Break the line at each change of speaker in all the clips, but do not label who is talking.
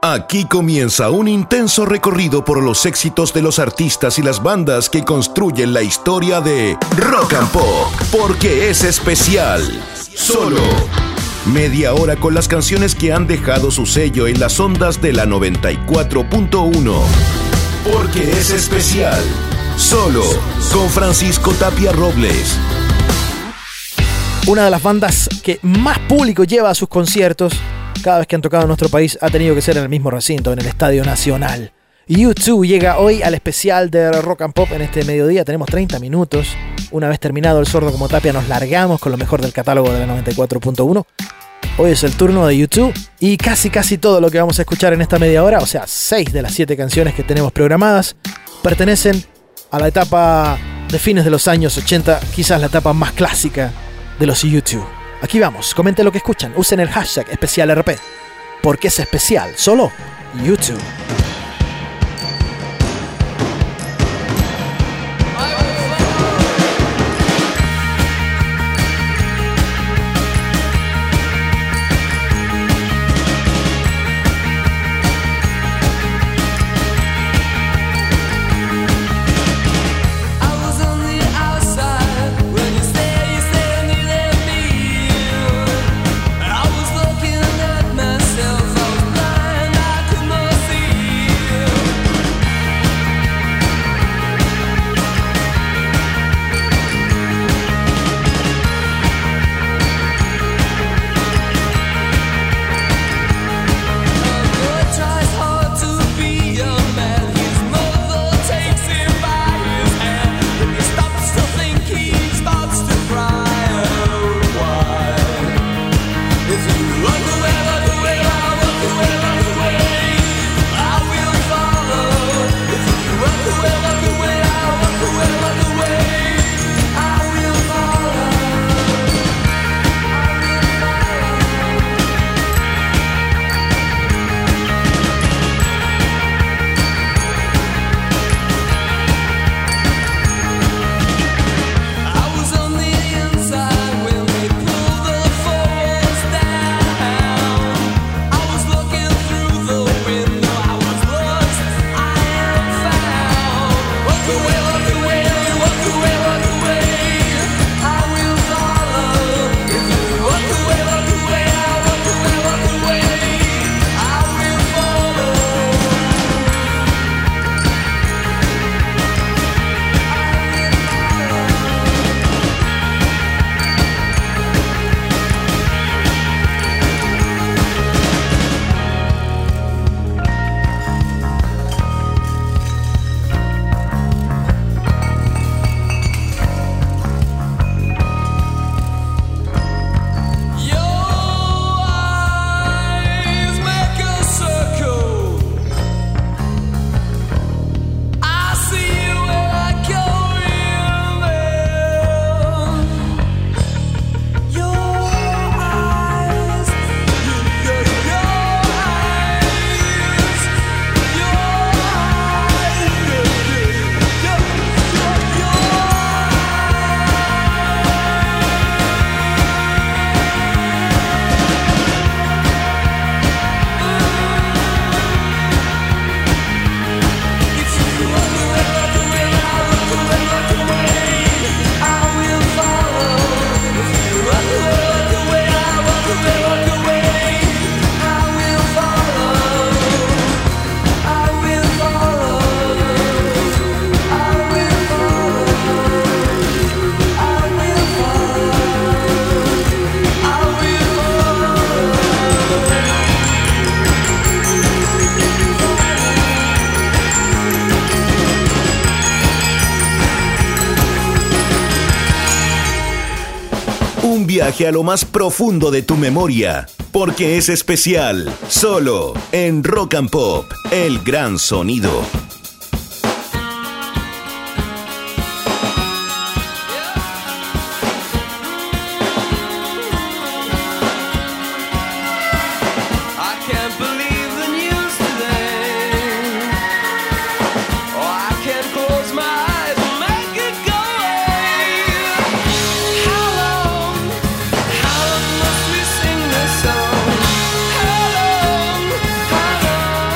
Aquí comienza un intenso recorrido por los éxitos de los artistas y las bandas que construyen la historia de Rock and Pop, porque es especial. Solo media hora con las canciones que han dejado su sello en las ondas de la 94.1. Porque es especial. Solo con Francisco Tapia Robles.
Una de las bandas que más público lleva a sus conciertos, cada vez que han tocado en nuestro país, ha tenido que ser en el mismo recinto, en el Estadio Nacional. U2 llega hoy al especial de Rock and Pop en este mediodía. Tenemos 30 minutos. Una vez terminado El Sordo como Tapia, nos largamos con lo mejor del catálogo de la 94.1. Hoy es el turno de U2 y casi todo lo que vamos a escuchar en esta media hora, o sea, 6 de las 7 canciones que tenemos programadas, pertenecen a la etapa de fines de los años 80, quizás la etapa más clásica de los U2. Aquí vamos, comenten lo que escuchan, usen el hashtag especialRP, porque es especial, solo U2.
Viaje a lo más profundo de tu memoria, porque es especial, solo en Rock and Pop, el gran sonido.
How long must we sing this song? How long?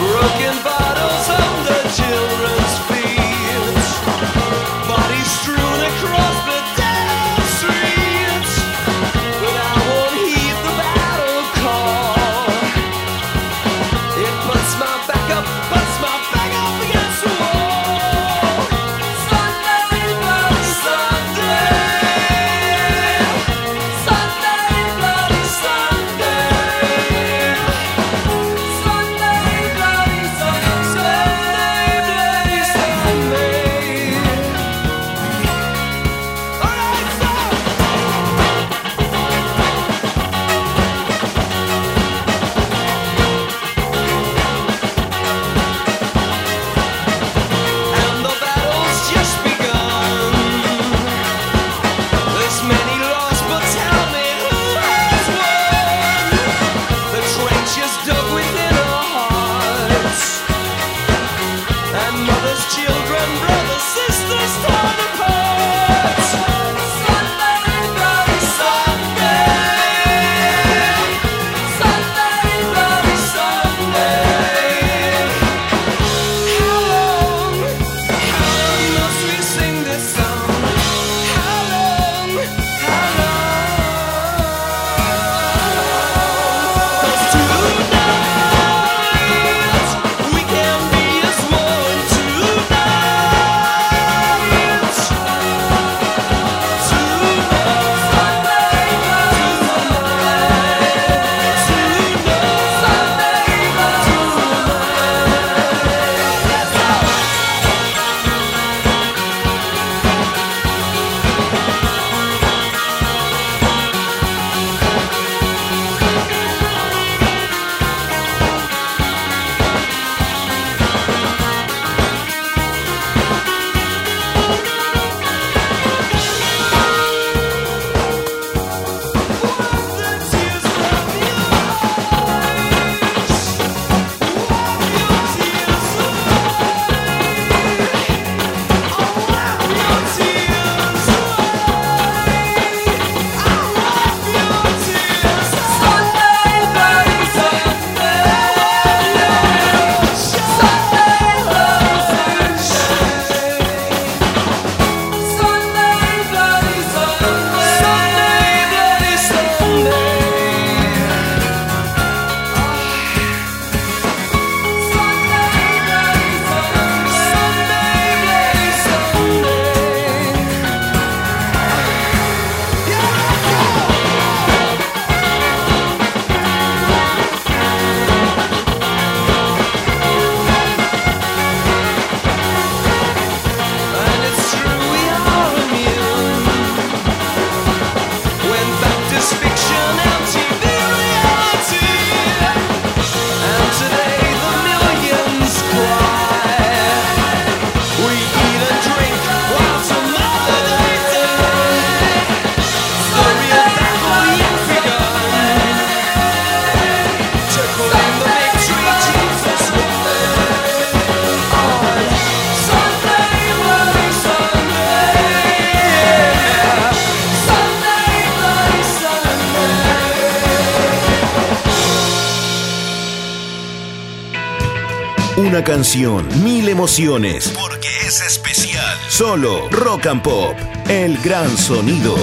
Una canción, 1000 emociones, porque es especial. Solo Rock and Pop, el gran sonido.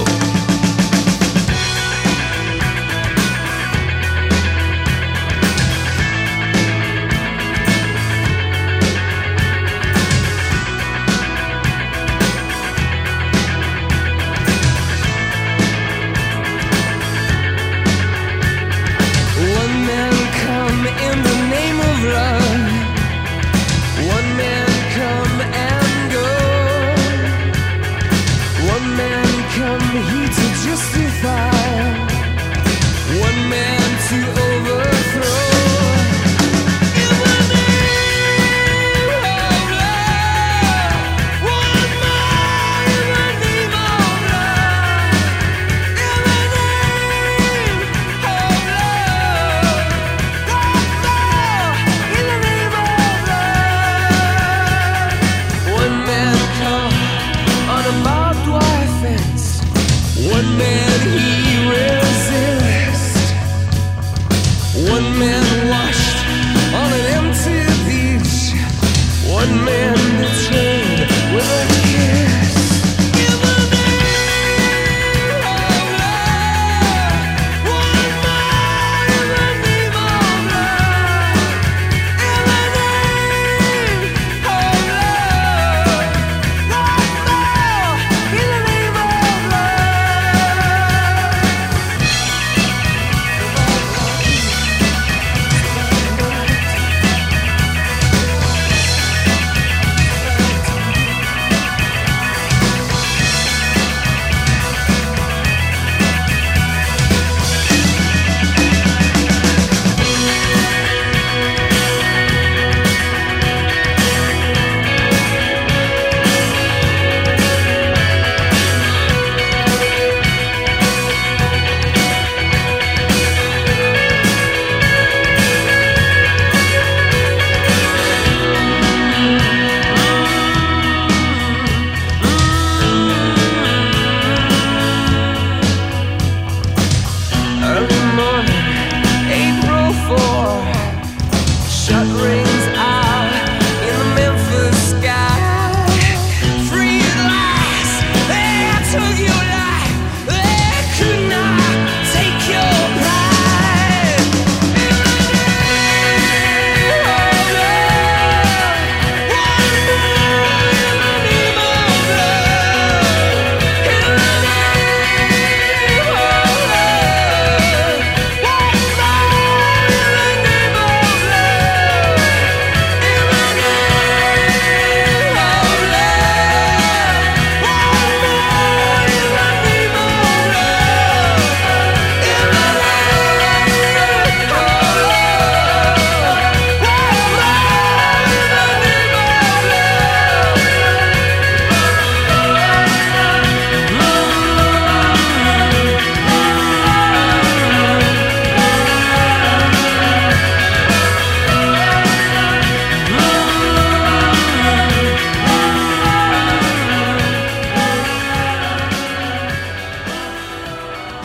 Come, he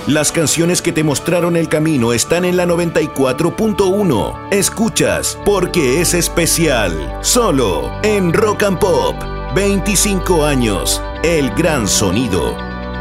Las canciones que te mostraron el camino están en la 94.1. Escuchas Porque es especial, solo en Rock and Pop. 25 años, el gran sonido.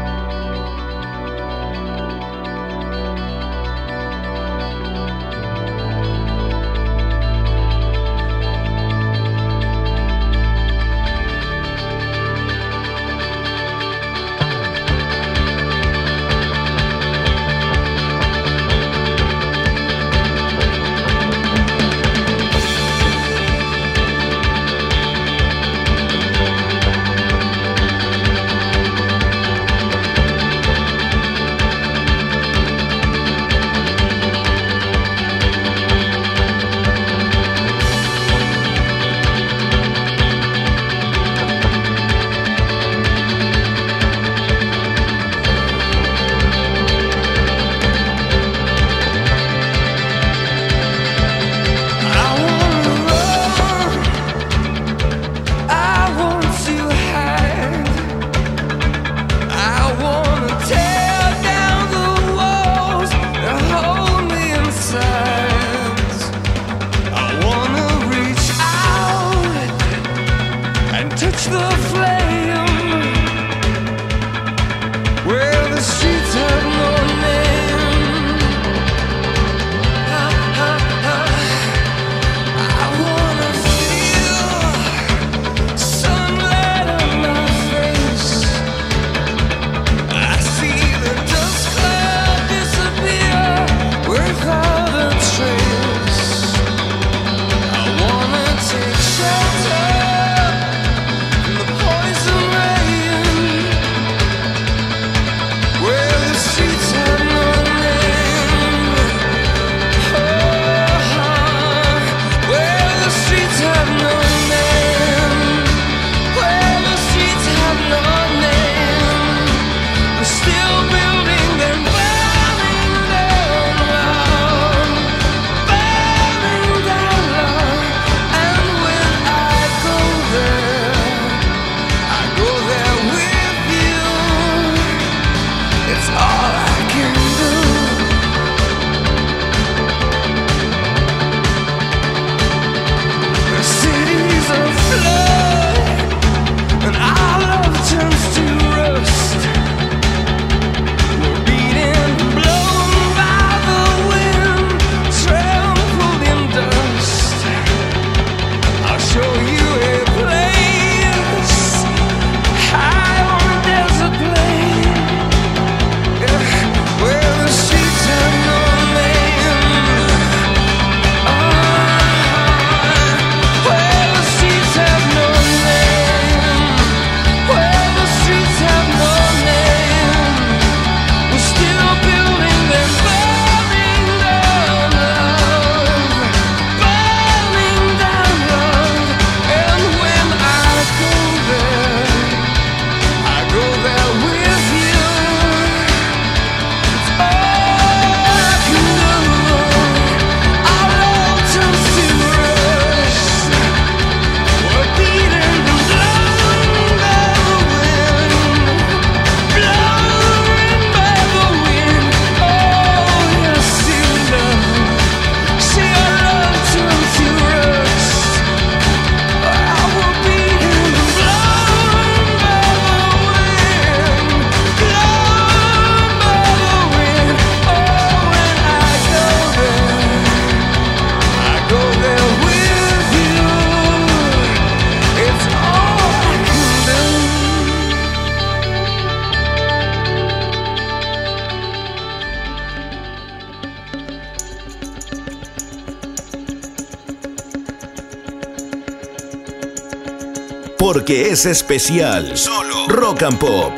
Porque es especial. Solo Rock and Pop.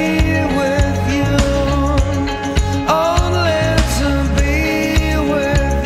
Only to be with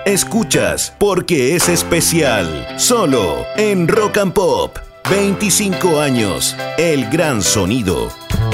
Escuchas porque es especial. Solo en Rock and Pop. 25 años. El gran sonido.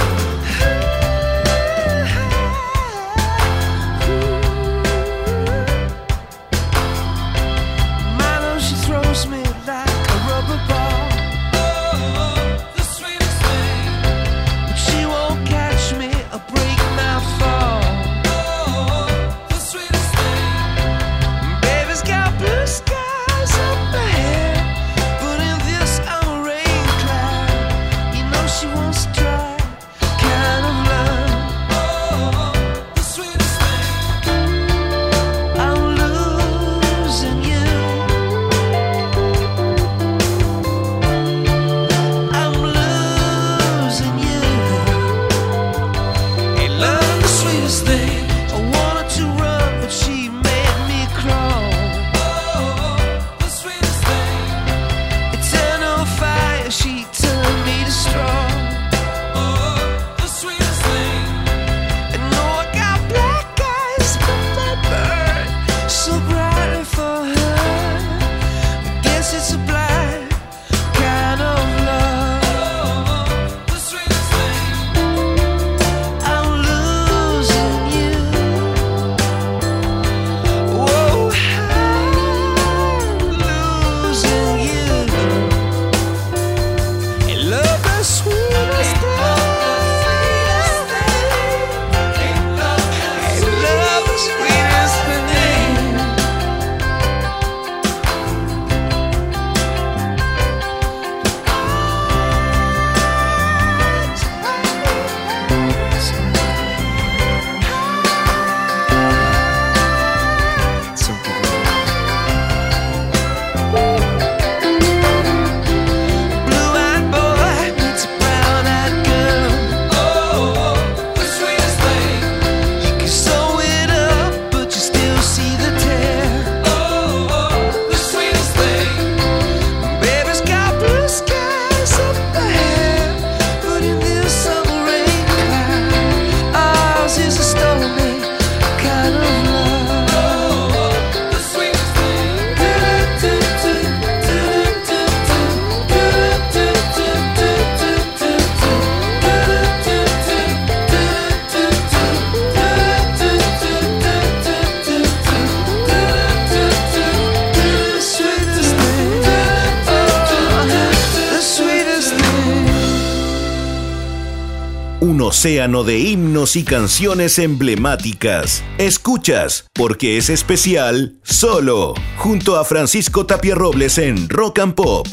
Un océano de himnos y canciones emblemáticas. Escuchas porque es especial solo junto a Francisco Tapia Robles en Rock and Pop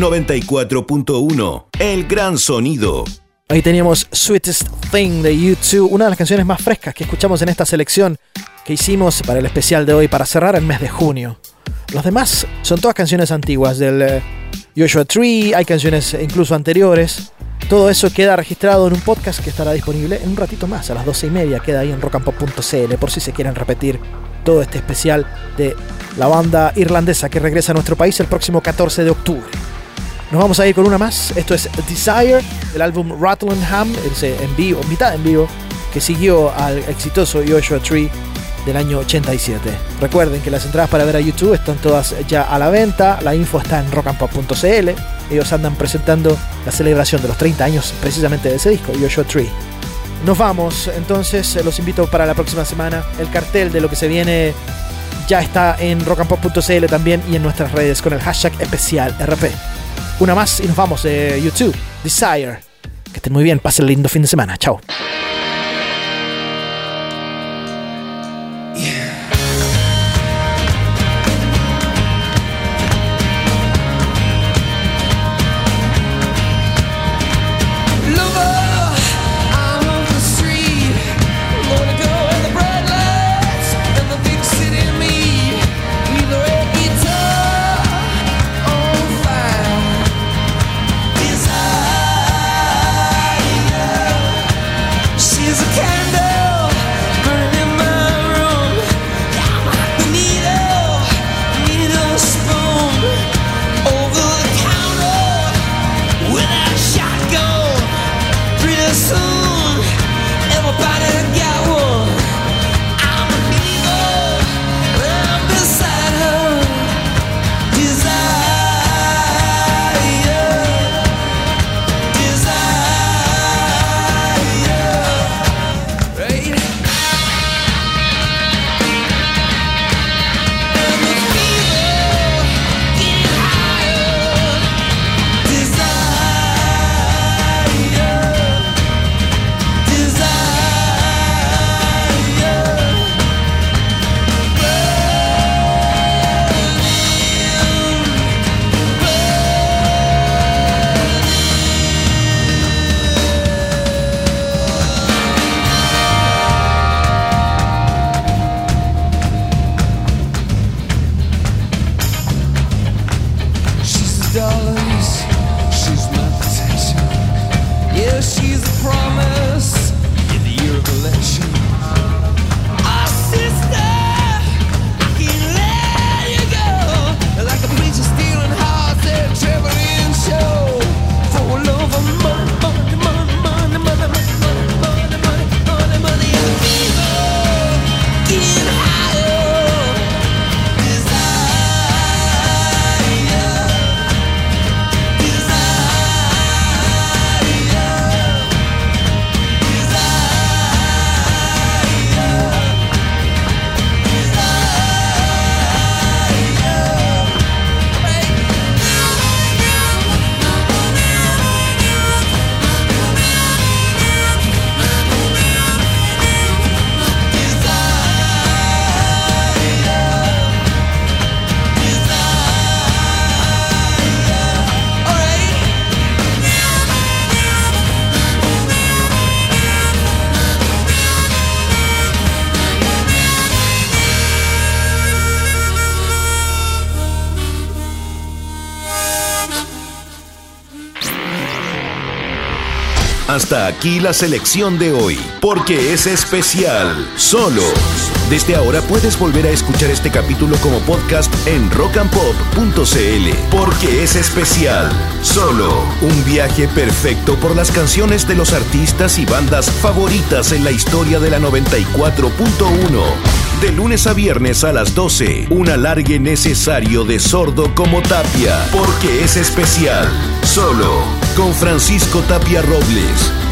94.1. El gran sonido.
Ahí teníamos Sweetest Thing de U2, una de las canciones más frescas que escuchamos en esta selección que hicimos para el especial de hoy, para cerrar el mes de junio. Los demás son todas canciones antiguas del Joshua Tree, hay canciones incluso anteriores. Todo eso queda registrado en un podcast que estará disponible en un ratito más, a las 12:30. Queda ahí en rockandpop.cl por si se quieren repetir todo este especial de la banda irlandesa que regresa a nuestro país el próximo 14 de octubre. Nos vamos a ir con una más. Esto es Desire, del álbum Rattlingham, en vivo, mitad en vivo, que siguió al exitoso Joshua Tree del año 87. Recuerden que las entradas para ver a YouTube están todas ya a la venta. La info está en rockandpop.cl. Ellos andan presentando la celebración de los 30 años precisamente de ese disco, Joshua Tree. Nos vamos, entonces los invito para la próxima semana. El cartel de lo que se viene ya está en rockandpop.cl también y en nuestras redes con el hashtag especial RP. Una más y nos vamos de YouTube, Desire. Que estén muy bien, pasen lindo fin de semana. Chao.
Hasta aquí la selección de hoy, porque es especial, solo. Desde ahora puedes volver a escuchar este capítulo como podcast en rockandpop.cl, porque es especial, solo. Un viaje perfecto por las canciones de los artistas y bandas favoritas en la historia de la 94.1. De lunes a viernes a las 12, un alargue necesario de Sordo como Tapia, porque es especial, solo, con Francisco Tapia Robles.